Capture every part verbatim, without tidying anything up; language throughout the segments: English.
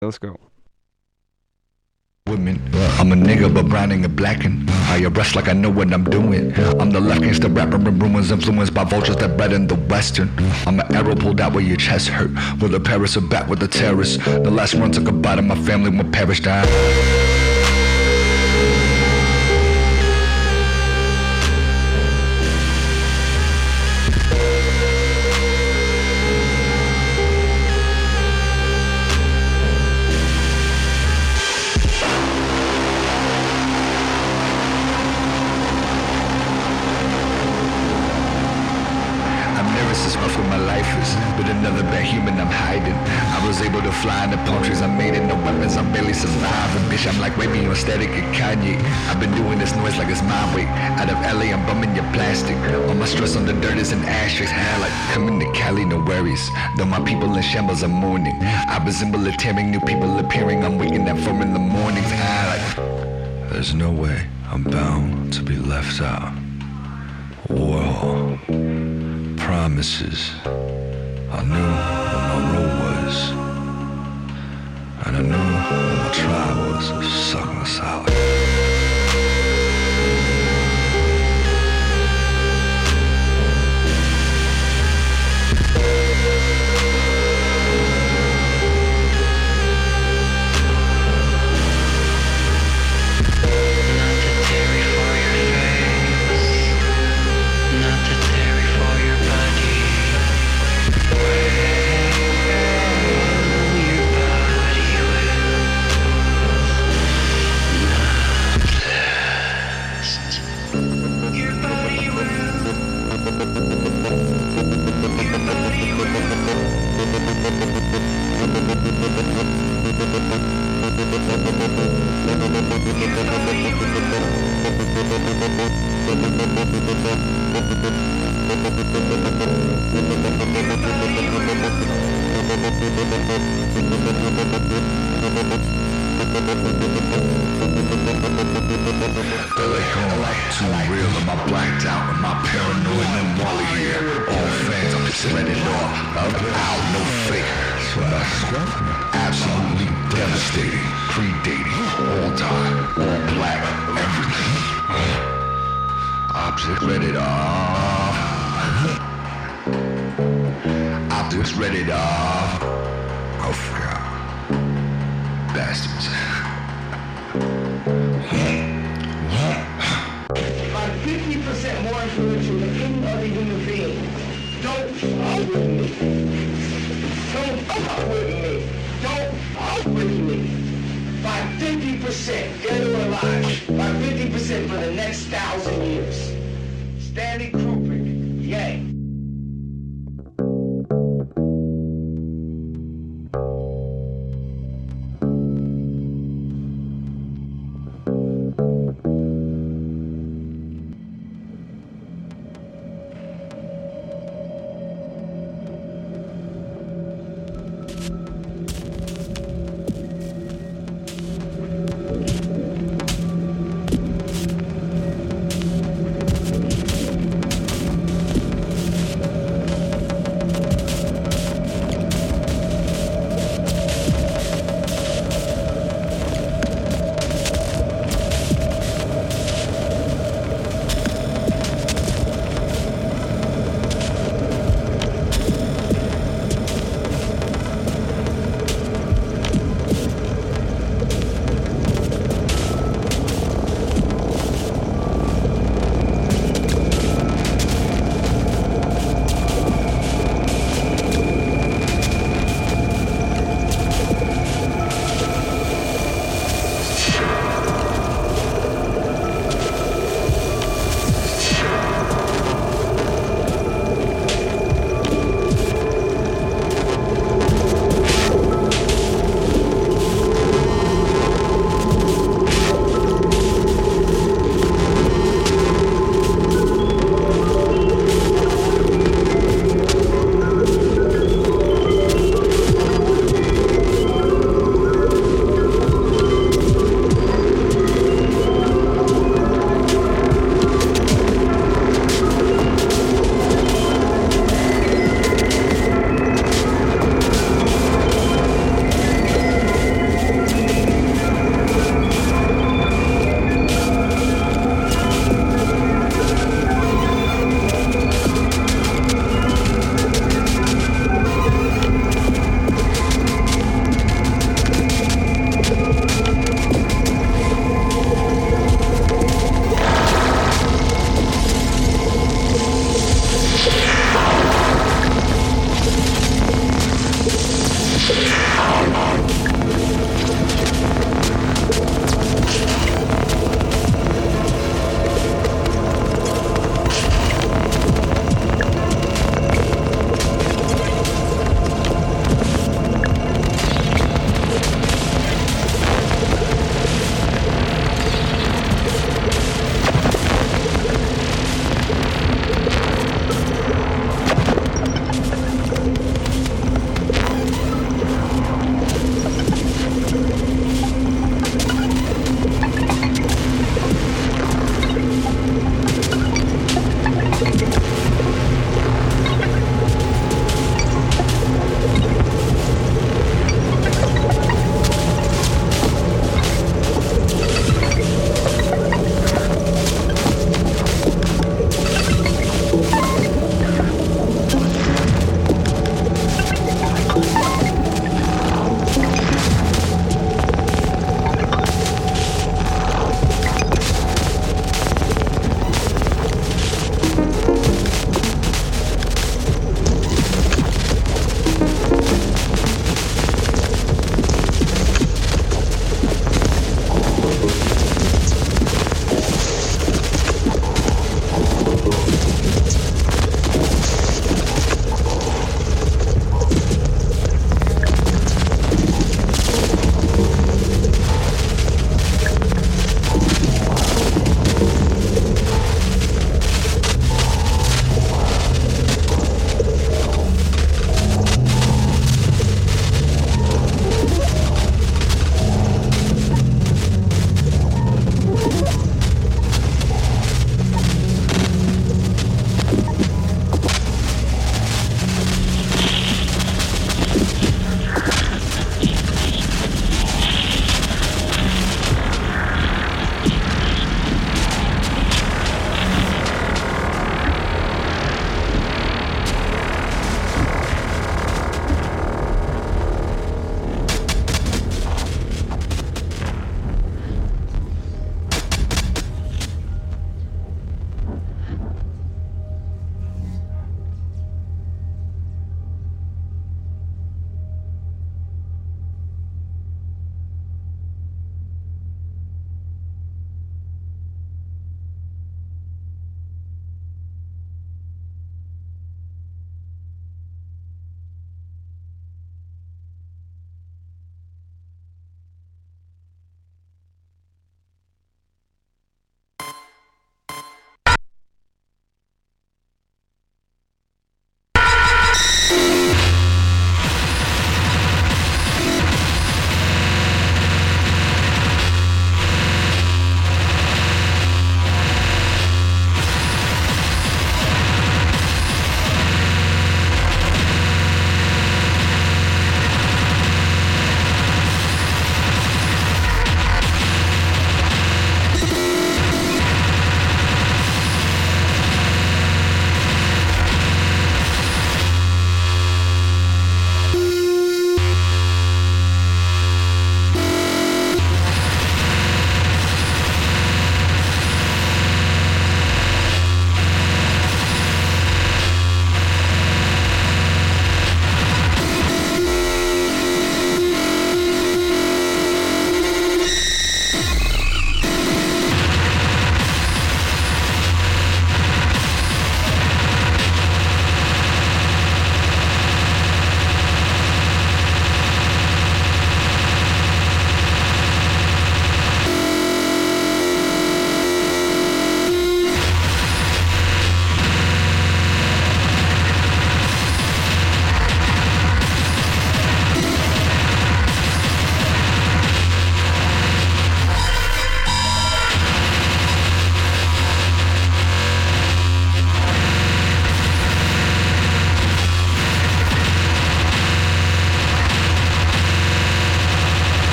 Let's go. Women. I'm a nigga, but browning and blacking. I arrest like I know what I'm doing. I'm the left gangster rapper in rumors, influenced by vultures that bred in the western. I'm an arrow pulled out where your chest hurt. With a Paris or back with the terrorists. The last one took a bite of my family when Paris died. My life is, but another bad human I'm hiding. I was able to fly in the palm trees, I made it, no weapons, I'm barely surviving. Bitch, I'm like Raby on Static and Kanye. I've been doing this noise like it's my way. Out of L A, I'm bumming your plastic. All my stress on the dirt is an asterisk. Hell, like coming to Cali, no worries. Though my people in shambles are mourning. I resemble a tearing, new people appearing. I'm waking up from in the mornings. Ah, like, there's no way I'm bound to be left out. Whoa. Promises. I knew what my role was, and I knew what my tribe was, sucking us out. They're like home, too real, am I blacked out? Am I paranoid? And Wally here. All fans, I'm just letting it off. Up and out, no fake. Absolutely devastating. Predating, all time, all black, everything. Object let it off. Objects let it off. Oh, God. Bastards. I'm fifty percent more influential than any other human being. Don't fuck with me. Don't fuck with me. Don't fuck with me. By fifty percent, dead or alive. By fifty percent for the next thousand years. Stanley Kubrick, yay.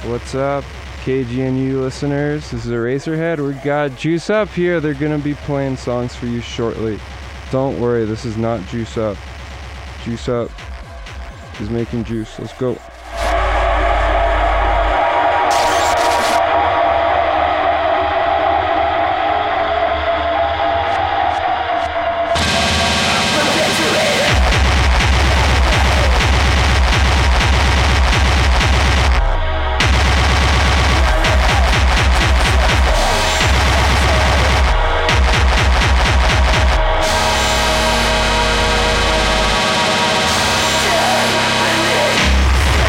What's up, K G N U listeners? This is Eraserhead. We got Juice Up here. They're gonna be playing songs for you shortly. Don't worry, this is not Juice Up. Juice Up is making juice. Let's go. Yeah.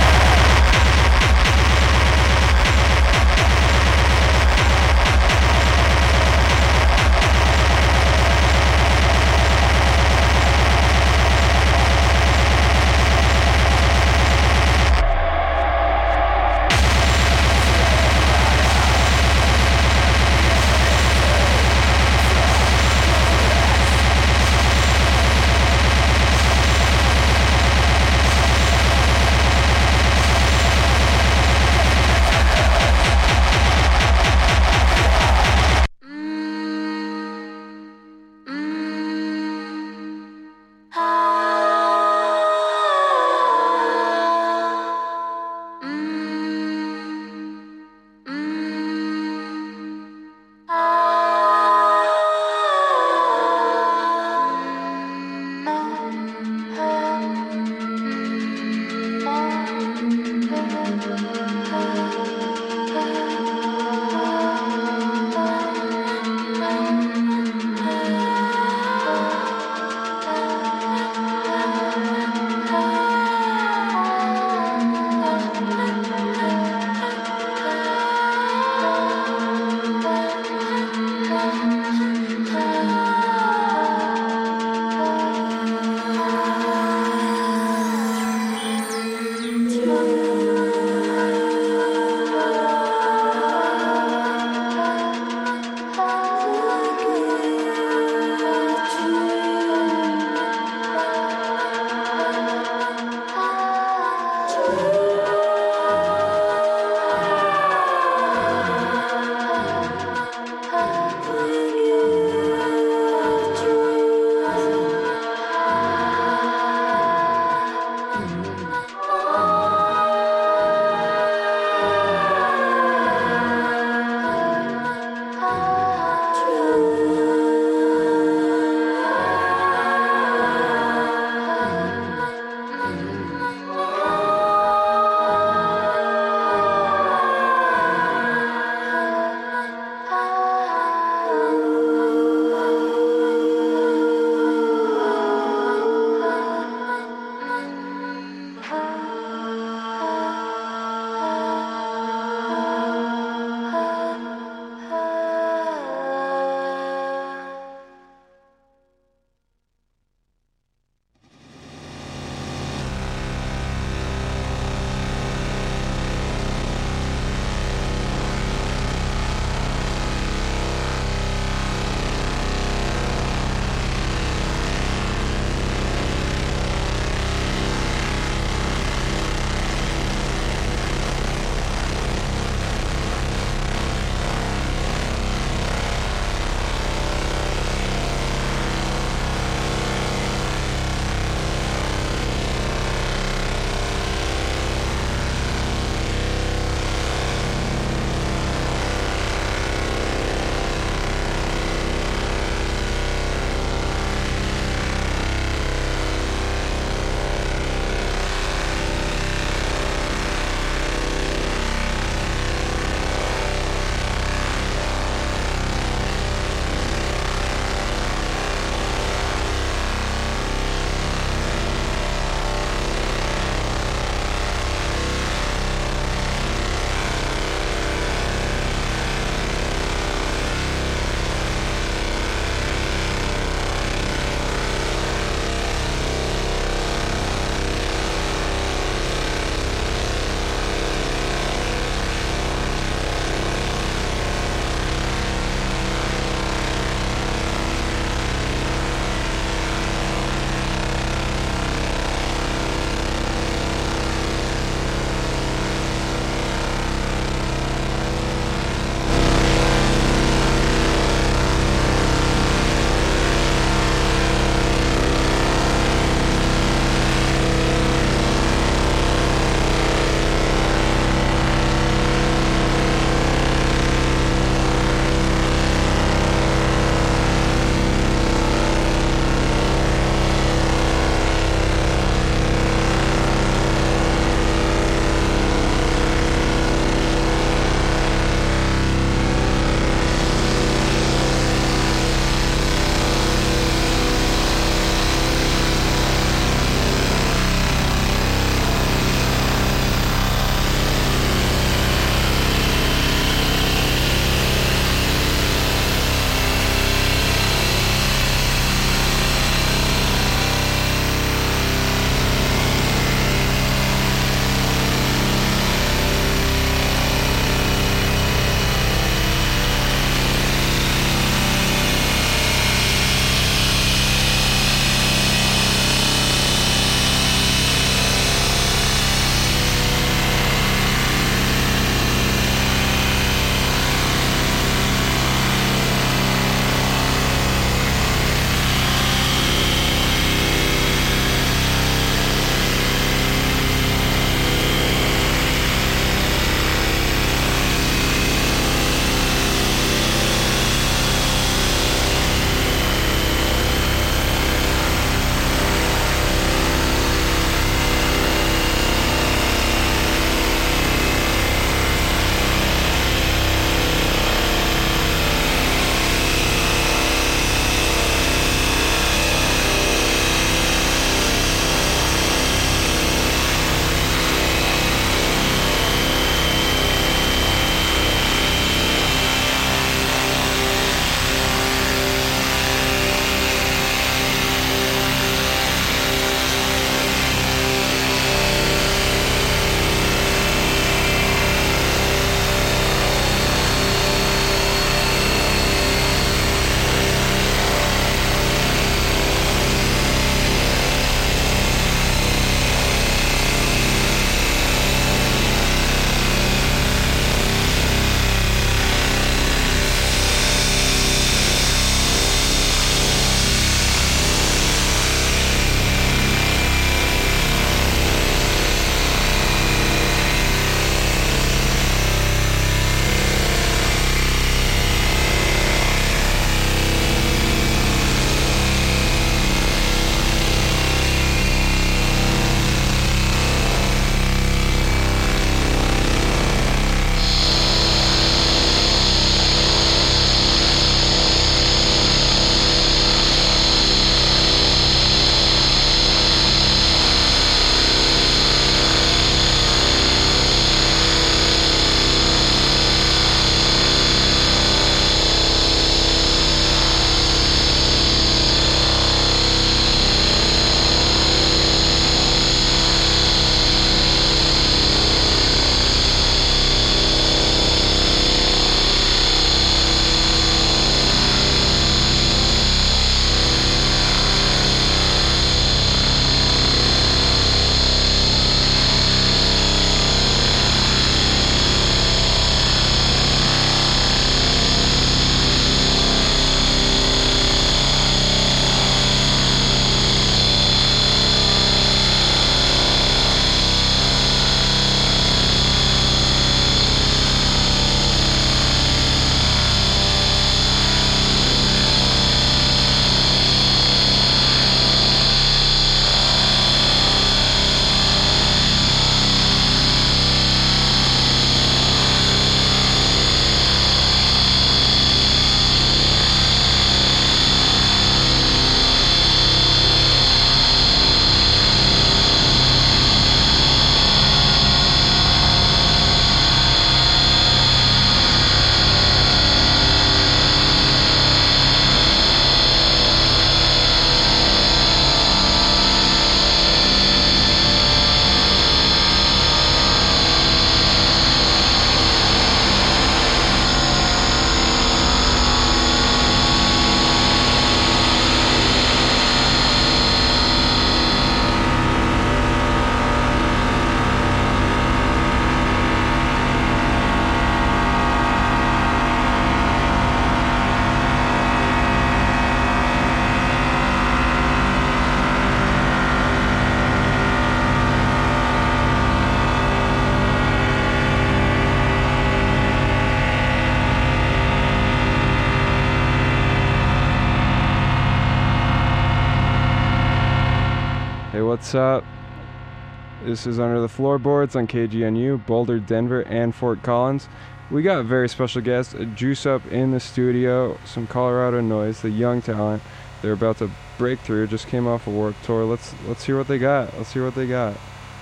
What's up? This is Under the Floorboards on K G N U, Boulder, Denver, and Fort Collins. We got a very special guest, Juice Up in the studio, some Colorado noise, the young talent. They're about to break through, just came off a Warped Tour. Let's let's hear what they got. Let's hear what they got.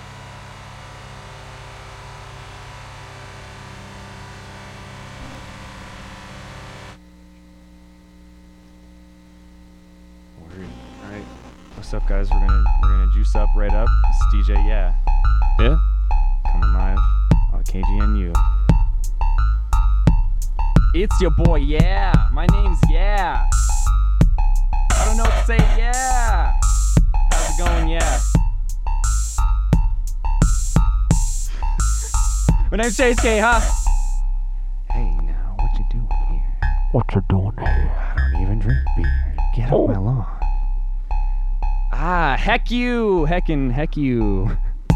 Alright. What's up, guys? We're gonna we're gonna juice up right up. It's D J Yeah. Yeah? Coming live on K G N U. It's your boy, Yeah. My name's Yeah. I don't know what to say, Yeah. How's it going, Yeah? My name's Chase K, huh? Hey, now, what you doing here? What you doing here? I don't even drink beer. Get off my lawn. Ah, heck you. Heckin' heck you.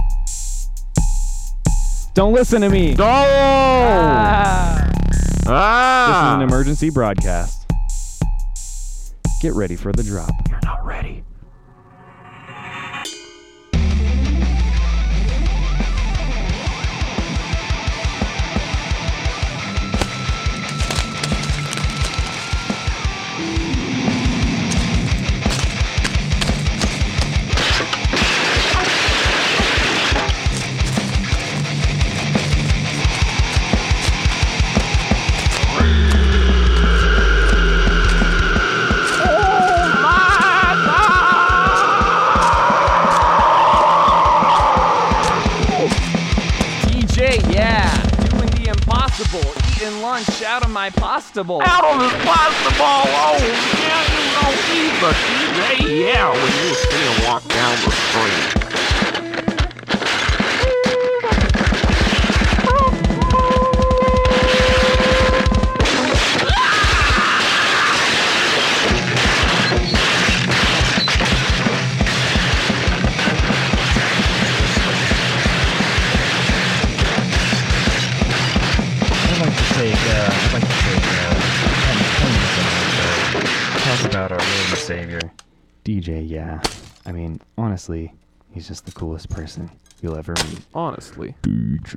Don't listen to me. No! Ah. Ah! This is an emergency broadcast. Get ready for the drop. You're not ready. Eating lunch out of my pasta bowl. Out of his pasta ball. Oh, yeah, you don't eat the D J, yeah, when you see him walk down the street. About our Lord and Savior, D J Yeah. I mean, honestly, he's just the coolest person you'll ever meet. Honestly. D J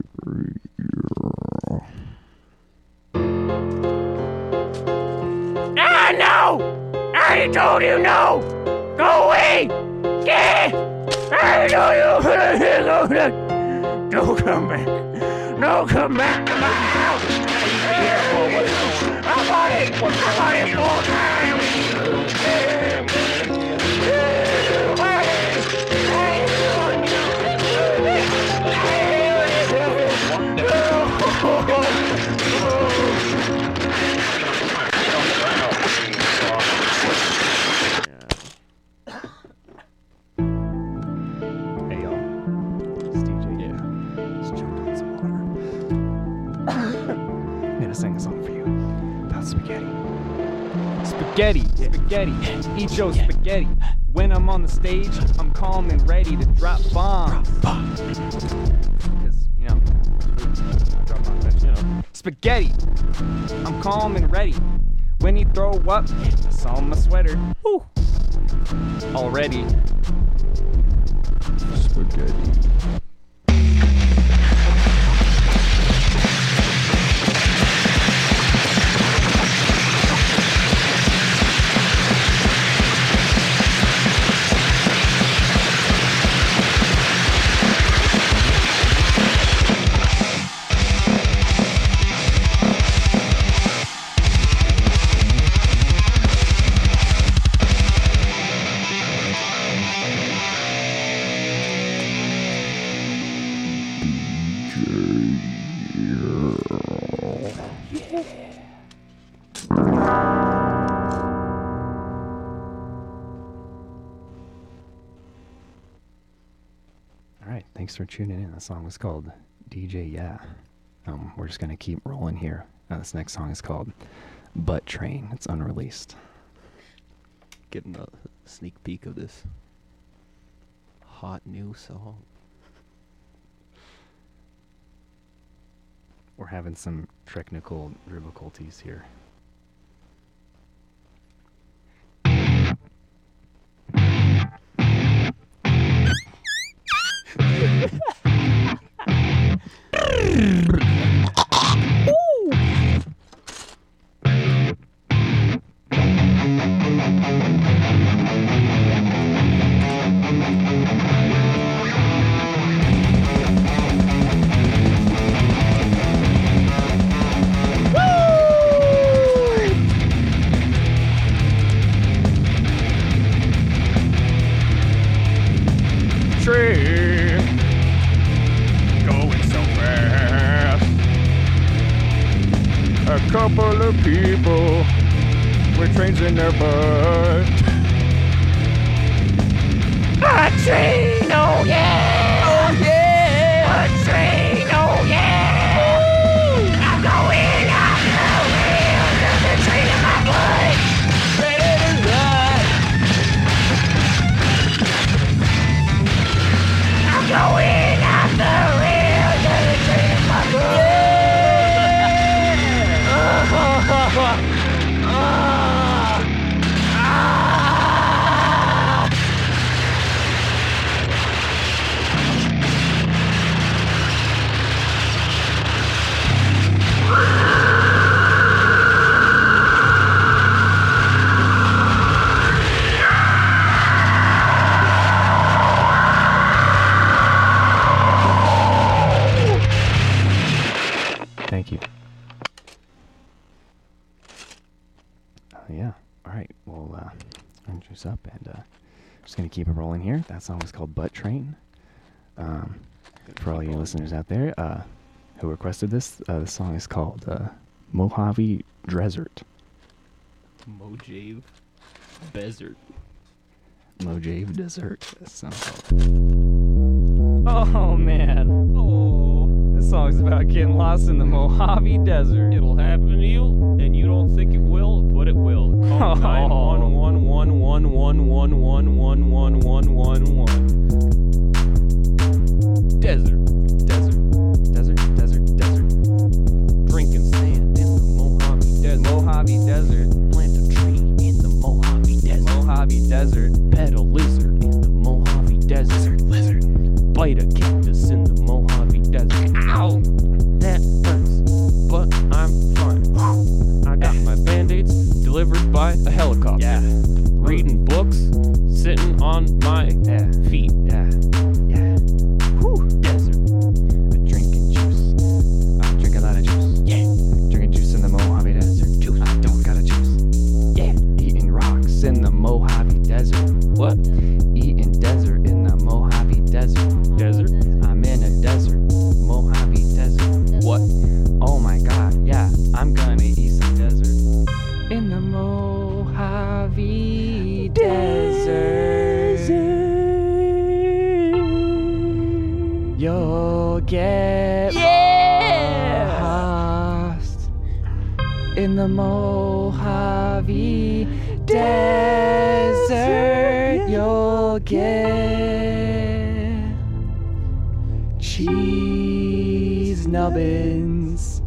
Ah, no! I told you no! Go away! Yeah! I told you! Don't come back! Don't come back to my house! I bought it! I bought it full time! Hey y'all, it's D J Yeah. Just choked on some water. I'm gonna sing a song for you about spaghetti. Spaghetti, spaghetti, eat your spaghetti. When I'm on the stage, I'm calm and ready to drop bombs. Because, you know, I drop bombs, you know. Spaghetti, I'm calm and ready. When you throw up, it's on my sweater. Woo. Already. Spaghetti. Thanks for tuning in. The song was called D J Yeah. Um, we're just going to keep rolling here. Uh, this next song is called Butt Train. It's unreleased. Getting a sneak peek of this hot new song. We're having some technical difficulties here. couple of people with trains in their butt. A train, oh yeah! Oh yeah! A train, oh yeah! Woo! I'm going up the rail, there's a train in my blood! Ready to run! I'm going up the rail, there's a train in my blood! Yeah! Oh, Thank you. Uh, yeah. All right. Well, uh, I'm juice up and uh, just gonna keep it rolling here. That song was called "Butt Train." Um, for all you listeners out there uh, who requested this, uh, the song is called uh, "Mojave Desert." Mojave Desert. Mojave Desert. That sounds called. Oh man. Oh. This song's about getting lost in the Mojave Desert. It'll happen to you, and you don't think it will, but it will. Call nine one one one one one one one one one one one one. Desert, desert, desert, desert, desert. Drinking sand in the Mojave Desert. Mojave Desert. Plant a tree in the Mojave Desert. Mojave Desert. Pet a lizard in the Mojave Desert. Lizard, lizard. Bite a cactus in the Mojave Desert. Ow! That hurts, but I'm fine. I got my band-aids delivered by a helicopter. Yeah. Reading books, sitting on my Yeah. feet. Yeah. Yeah. Whew, desert. Drinking juice. I drink a lot of juice. Yeah. Drinking juice in the Mojave Desert. Juice. I don't got a juice. Yeah. Eating rocks in the Mojave Desert. What? Eating desert in the Mojave Desert. Desert? I'm in a desert. Mojave Desert. What? Oh my god, yeah, I'm gonna eat some desert. In the Mojave Desert. You'll get lost in the Mojave Desert. You'll get cheese nubbins.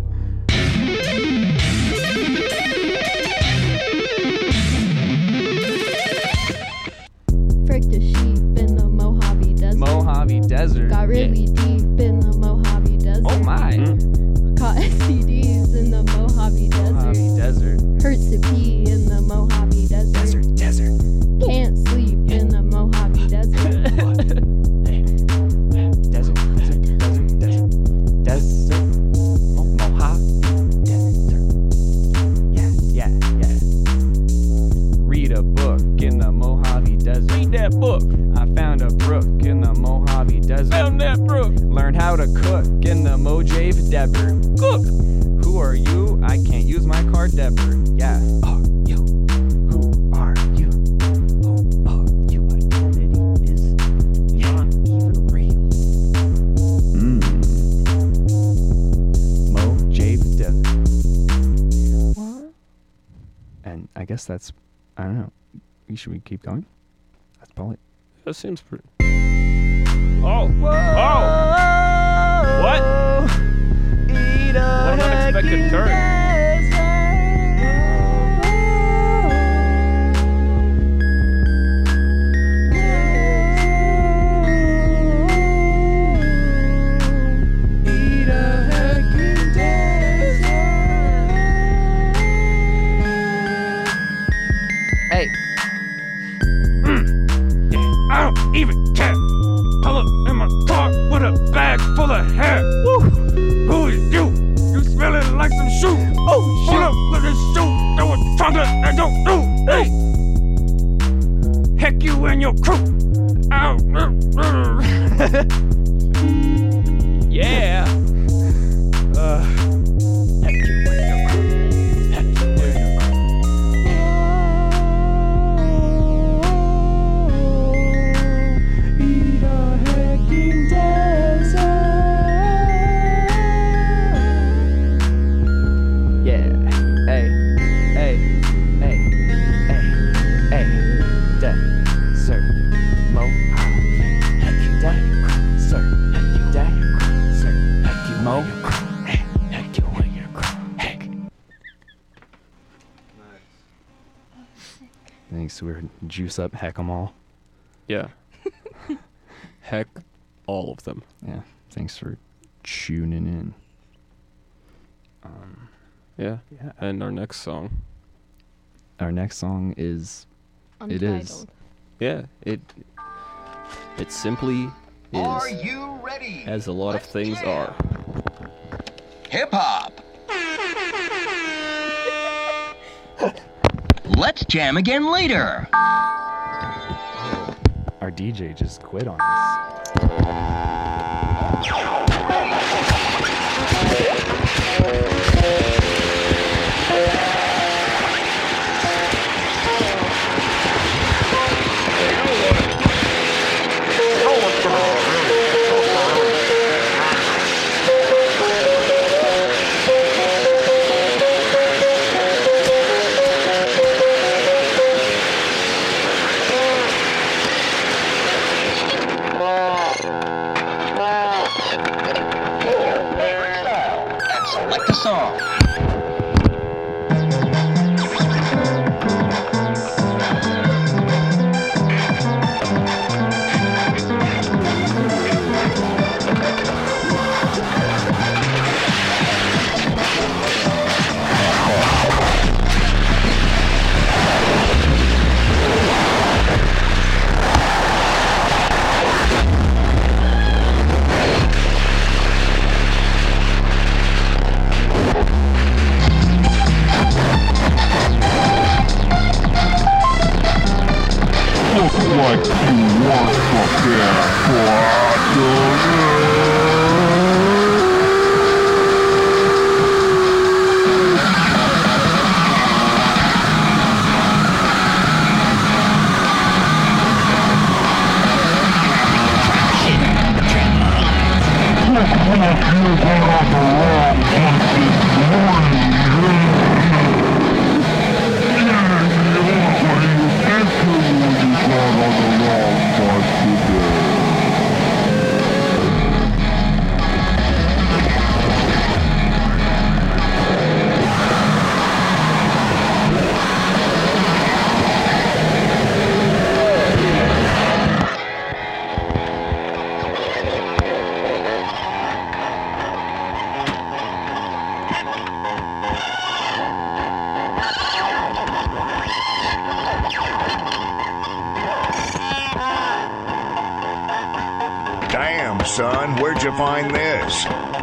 Frick the sheep in the Mojave Desert. Mojave Desert. Got really deep in the Mojave Desert. Oh my. Caught S T Ds in the Mojave Desert. Mojave Desert. Hurts to pee in the Mojave Desert. Desert. Desert. Can't sleep in the Mojave Desert. Desert. Desert. Desert. Desert. Desert. Oh, Mojave Desert. Yeah. Yeah. Yeah. Read a book in the Mojave Desert. Read that book. I found a brook in the Mojave Desert. Found that brook. Learn how to cook in the Mojave Desert. Cook. Who are you? I can't use my card debtor. Yeah. Are you? Who are you? Who are you? Identity is not even real. Mmm. Mojave Desert. What? And I guess that's, I don't know. Should we keep going? That's probably. That seems pretty. Oh. Oh. What? Eat a What an unexpected turn. Eat a heckin' desert. Hey. I don't even care. Color in my So we're juice up, heck 'em all. Yeah. Heck, all of them. Yeah. Thanks for tuning in. Um, Yeah. yeah. And our next song. Our next song is It Untitled. is. Yeah. It. It simply is. Are you ready? As a lot of Let's things jam. are. Hip hop. Let's jam again later. Our D J just quit on us. And select a song. Damn, son, where'd you find this?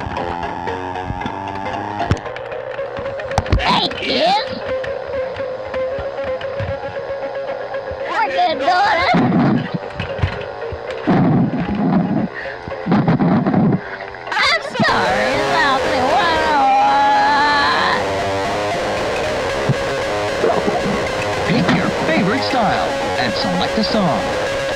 Hey, kids! What you doing? I'm sorry about the one. Pick your favorite style and select a song.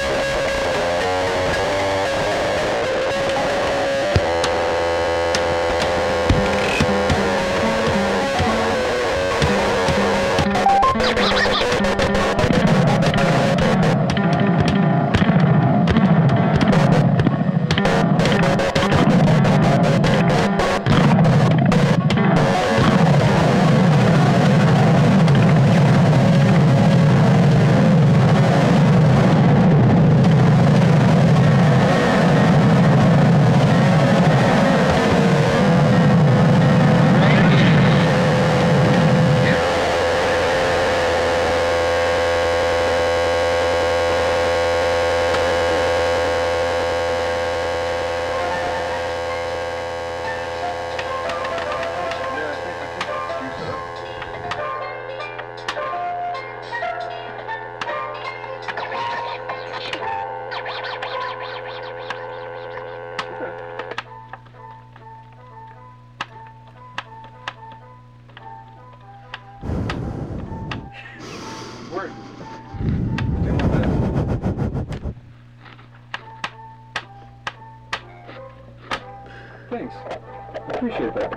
Thanks. I appreciate that.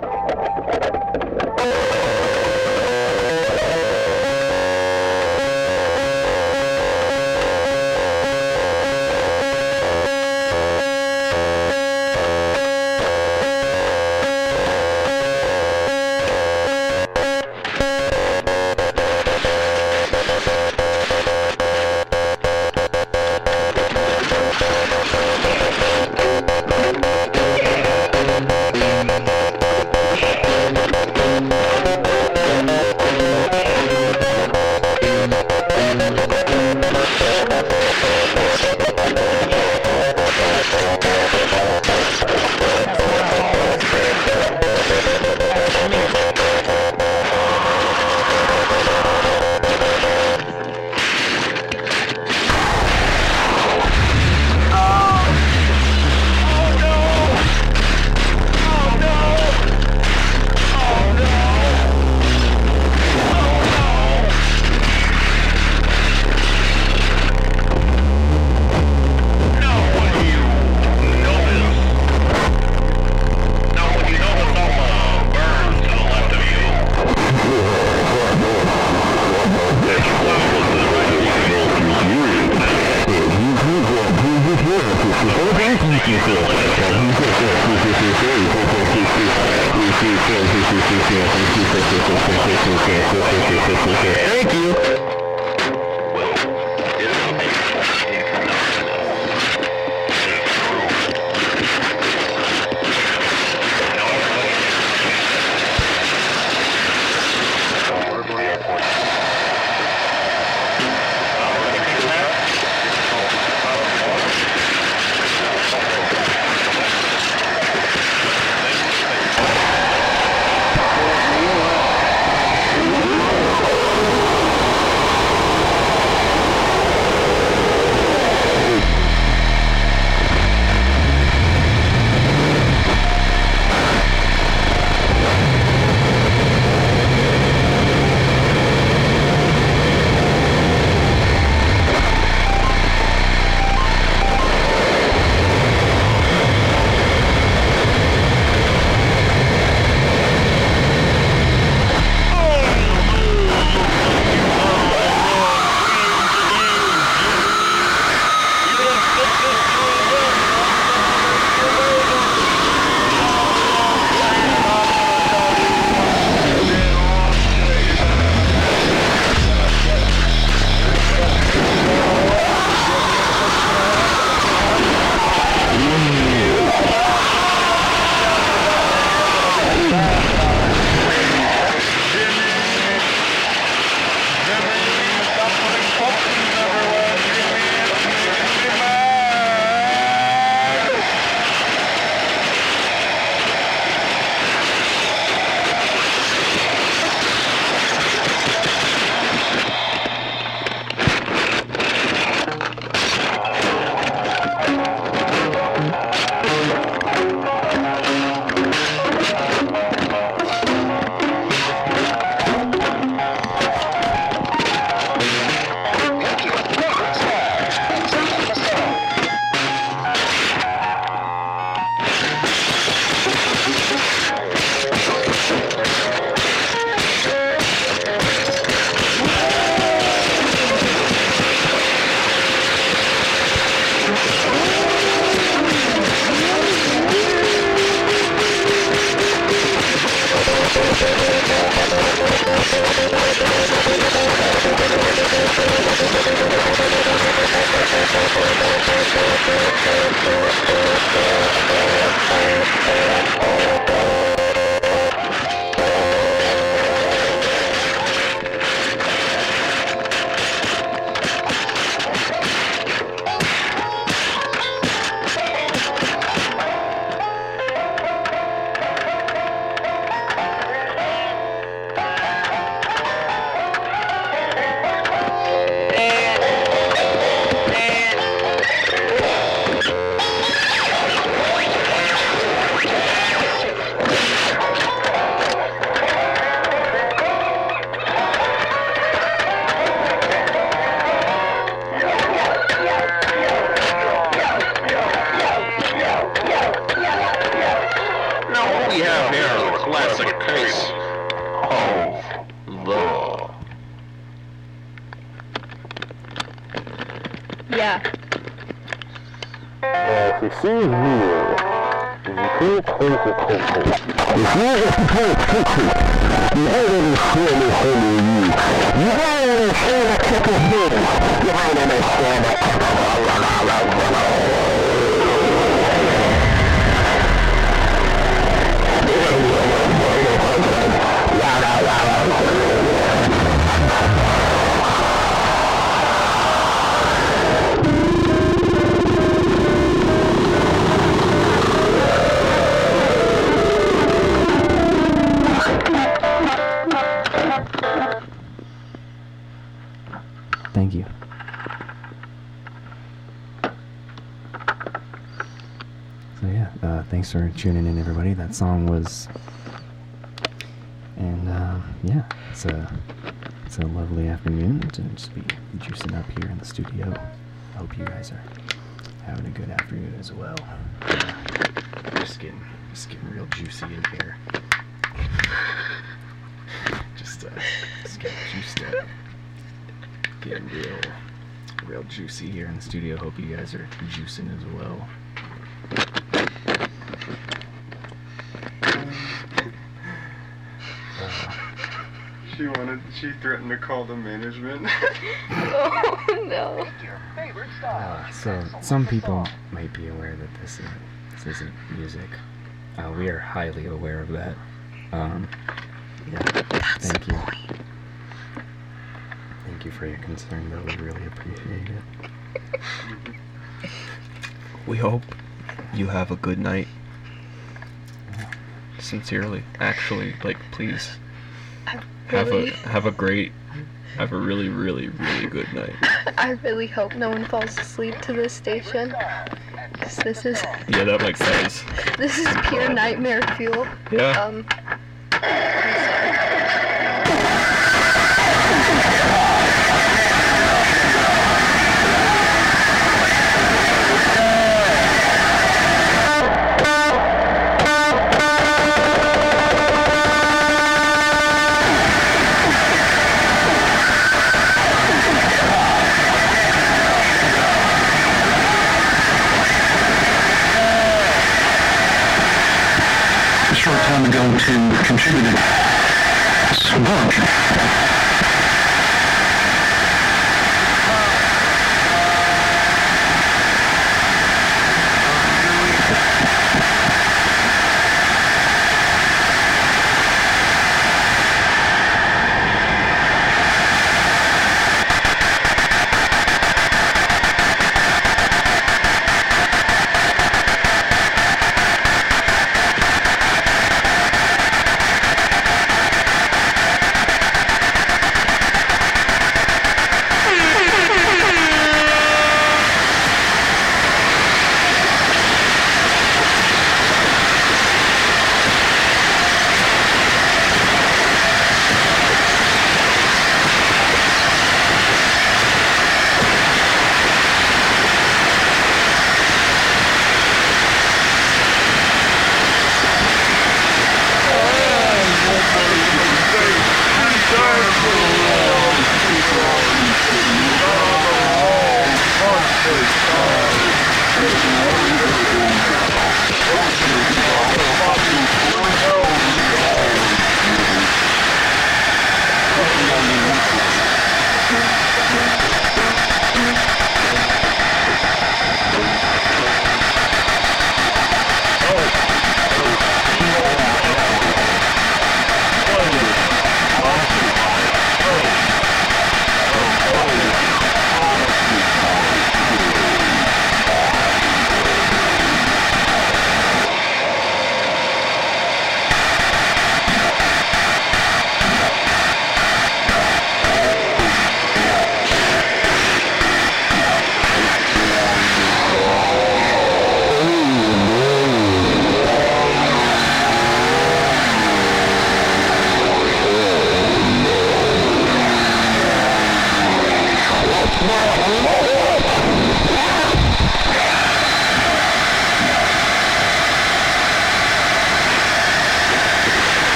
Thank you. Yeah. Now, if you see here, if you pay attention, if you get to pay attention, you don't understand this under you. You don't understand a couple things. You don't understand a Thank you. So yeah, uh, thanks for tuning in, everybody. That song was, and uh, yeah, it's a it's a lovely afternoon to just be juicing up here in the studio. I hope you guys are having a good afternoon as well. Uh, just getting just getting real juicy in here. just uh, just getting juiced up. Getting real, real juicy here in the studio. Hope you guys are juicing as well. She wants wanted. She threatened to call the management. Oh no. Uh, so some people might be aware that this is this isn't music. Uh, we are highly aware of that. Um, yeah. That's thank the you. point. Thank you for your concern, though. We really appreciate it. We hope you have a good night. Sincerely, actually, like, please I have really, a have a great, have a really, really, really good night. I really hope no one falls asleep to this station. 'Cause this is Yeah, that makes sense. this is pure nightmare fuel. Yeah. Um. I'm sorry. A short time ago to contributed some book.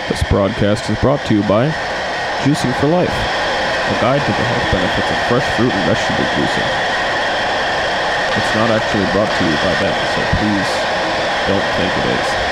This broadcast is brought to you by Juicing for Life, a guide to the health benefits of fresh fruit and vegetable juicing. It's not actually brought to you by them, so please don't think it is.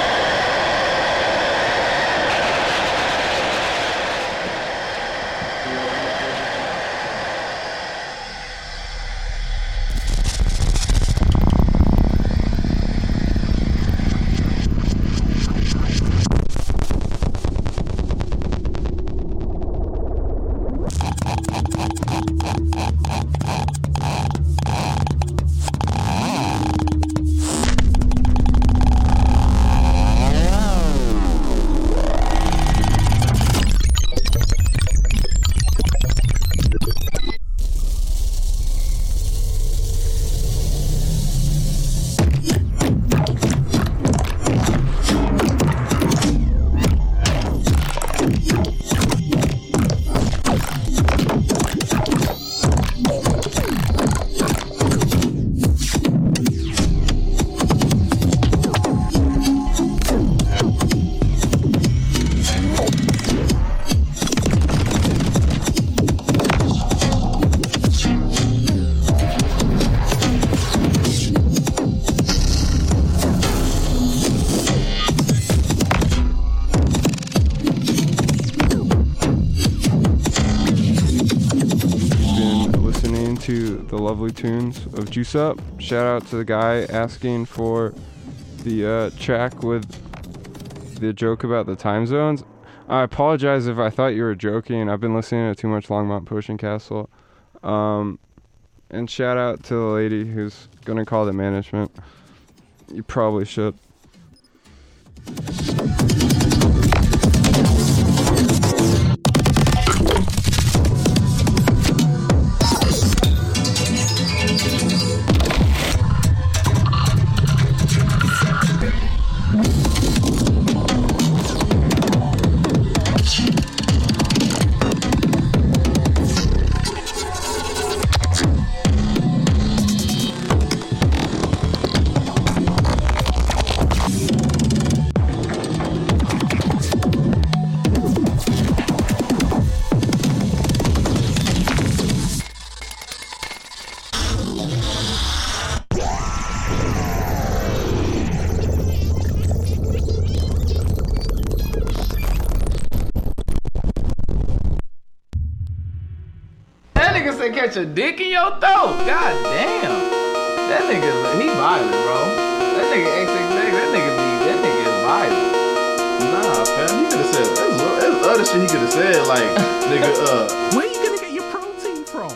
The lovely tunes of Juice Up. Shout out to the guy asking for the uh, track with the joke about the time zones. I apologize if I thought you were joking. I've been listening to too much Longmont Potion Castle. Um, and shout out to the lady who's gonna call the management. You probably should. Catch a dick in your throat. God damn. That nigga, he violent, bro. That nigga X X X, that nigga be, that nigga is violent. Nah, fam, he could have said, that's, that's other shit he could have said, like, nigga, uh. Where you gonna get your protein from?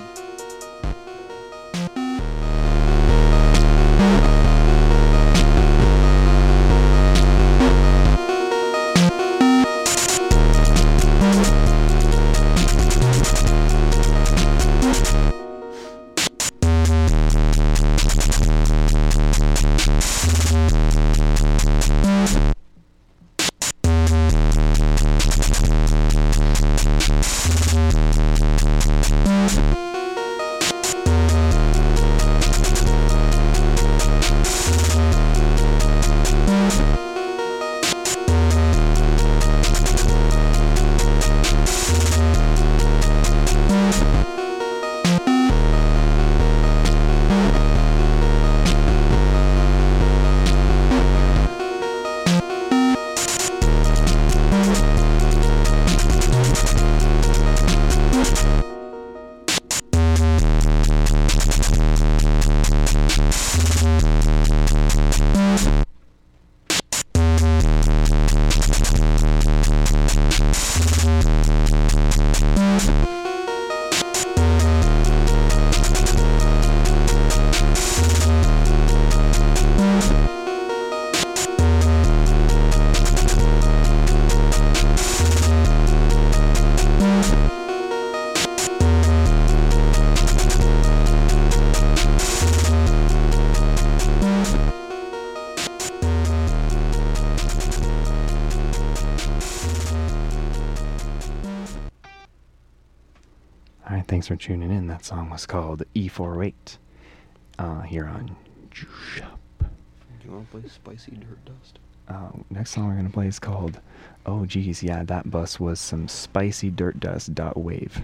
Thanks for tuning in. That song was called E four eight uh, here on Juice Up. Do you want to play Spicy Dirt Dust? Uh, next song we're gonna play is called Oh Geez, yeah, that bus was some spicy dirt dust dot wave.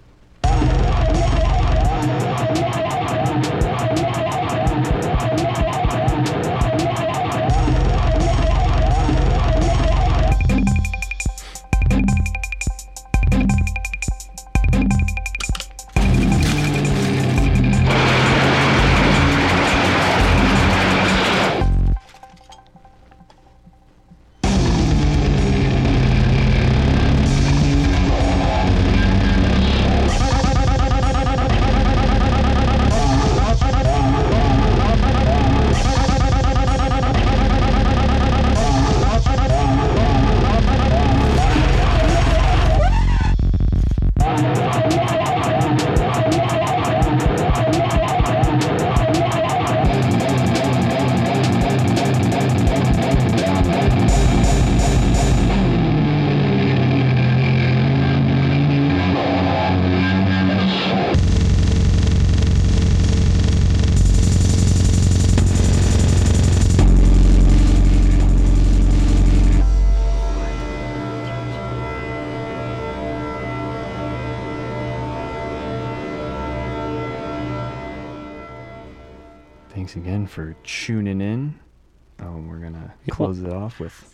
Thanks again for tuning in. Oh, we're gonna close it off with.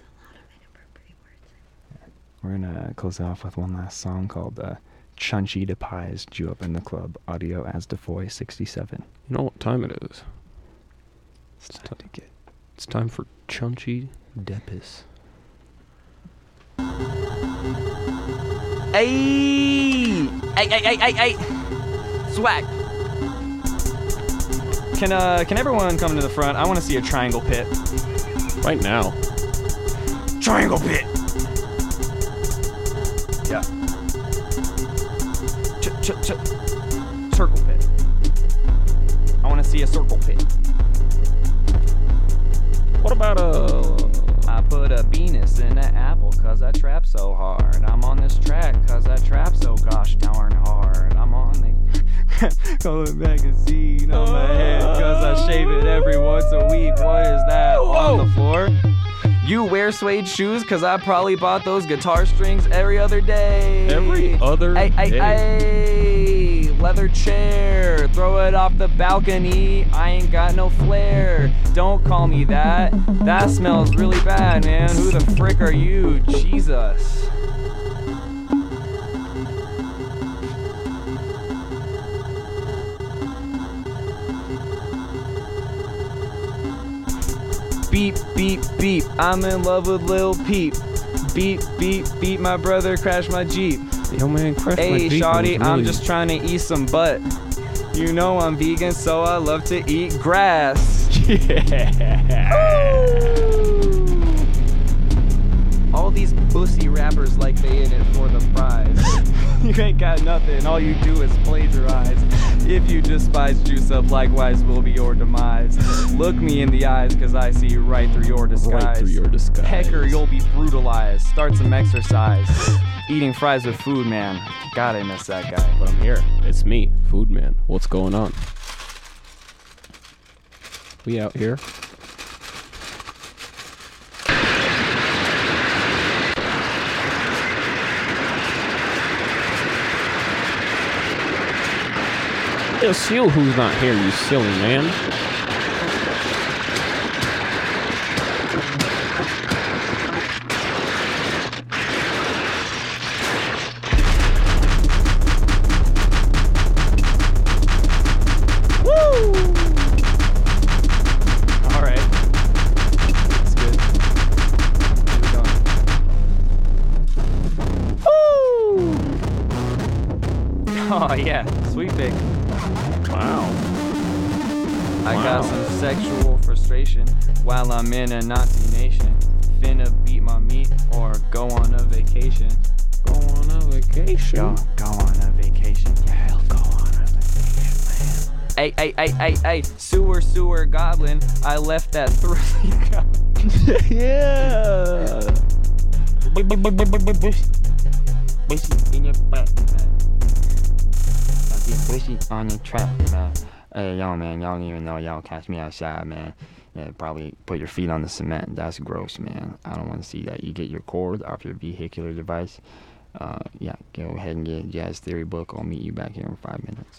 We're gonna close it off with one last song called uh, "Chunchy de Pies Jew Up in the Club." Audio as Defoy sixty-seven. You know what time it is? It's time to get. It's time for Chunchy Depis. Hey! Hey! Hey! Hey! Hey! Swag. Can uh can everyone come to the front? I want to see a triangle pit. Right now. Triangle pit. Yeah. Ch ch ch. Circle pit. I want to see a circle pit. What about a? I put a Venus in an apple cause I trap so hard. I'm on this track cause I trap so gosh darn hard. I'm on the color magazine on my head cause I shave it every once a week. What is that on the floor? You wear suede shoes cause I probably bought those guitar strings every other day. Every other ay, ay, day. Ay, leather chair, throw it off the balcony. I ain't got no flair. Don't call me that. That smells really bad, man. Who the frick are you? Jesus. Beep, beep, beep, I'm in love with Lil Peep. Beep, beep, beep, my brother crashed my Jeep. Yo, man, crash hey, my Jeep. Hey, shawty, really... I'm just trying to eat some butt. You know I'm vegan, so I love to eat grass. Yeah. All these pussy rappers like they in it for the prize. You ain't got nothing, all you do is plagiarize. If you despise Juice Up, likewise will be your demise. Look me in the eyes, cause I see right through your disguise. Right through your disguise. Hecker, you'll be brutalized. Start some exercise. Eating fries with Food Man. God, I miss that guy. But I'm here. It's me, Food Man. What's going on? We out here. It's you who's not here, you silly man. Woo! Alright. That's good. Here we go. Woo! Oh yeah, sweet pig. Wow. I wow. got some sexual frustration while I'm in a Nazi nation. Finna beat my meat or go on a vacation. Go on a vacation? Go, go on a vacation. Yeah, I'll go on a vacation, man. Hey, hey, hey, hey, hey, sewer, sewer, goblin. I left that thrilling goblin. Yeah. Bushy in your butt, man. Bushy on your trap, man. Hey, yo, man, y'all don't even know y'all catch me outside, man. Yeah, probably put your feet on the cement. That's gross, man. I don't want to see that. You get your cord off your vehicular device. Uh, yeah, go ahead and get a Jazz Theory book. I'll meet you back here in five minutes.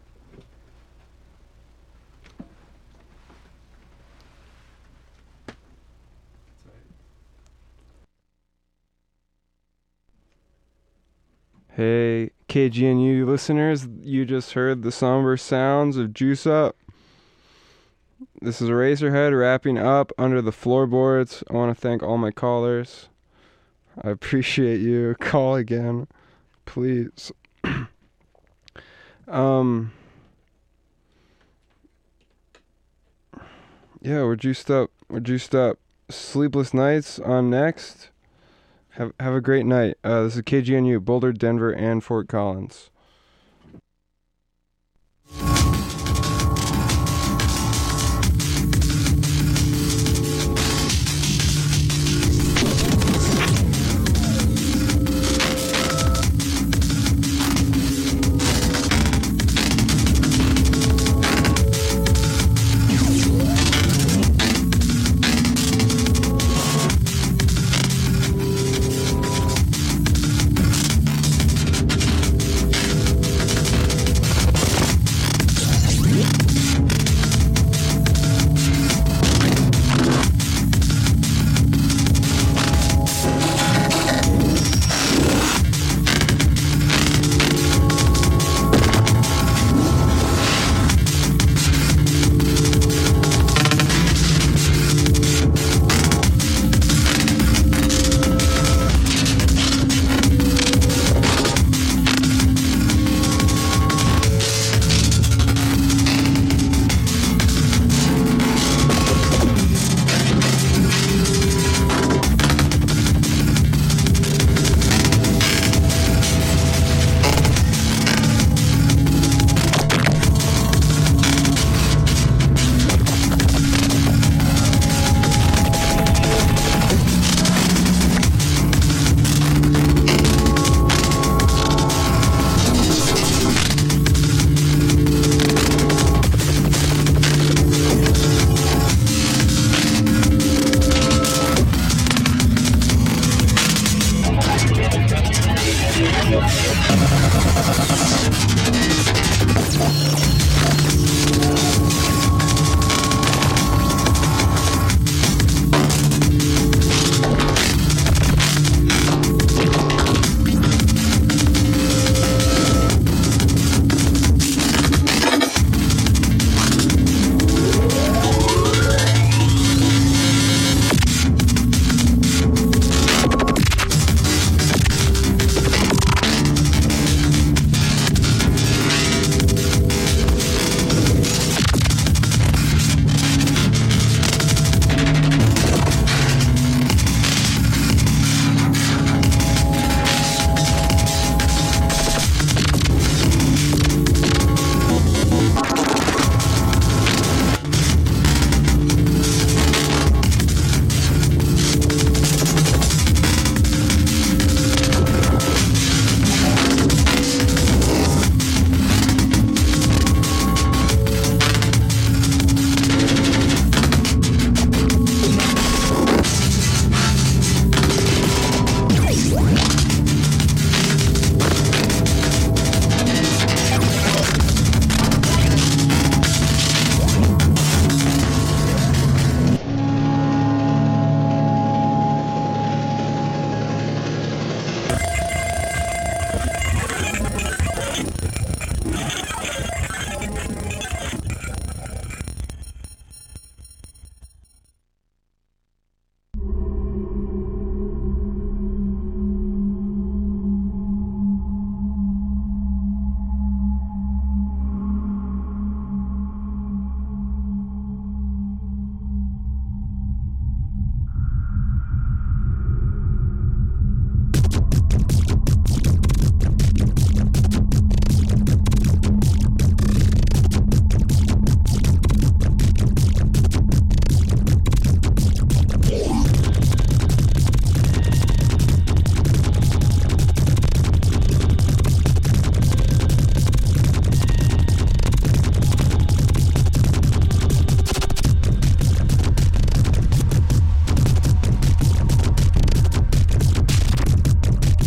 Hey, K G N U listeners, you just heard the somber sounds of Juice Up. This is Eraserhead wrapping up under the floorboards. I want to thank all my callers. I appreciate you. Call again, please. um, yeah, we're juiced up. We're juiced up. Sleepless Nights on next. Have have a great night. Uh, this is K G N U, Boulder, Denver, and Fort Collins.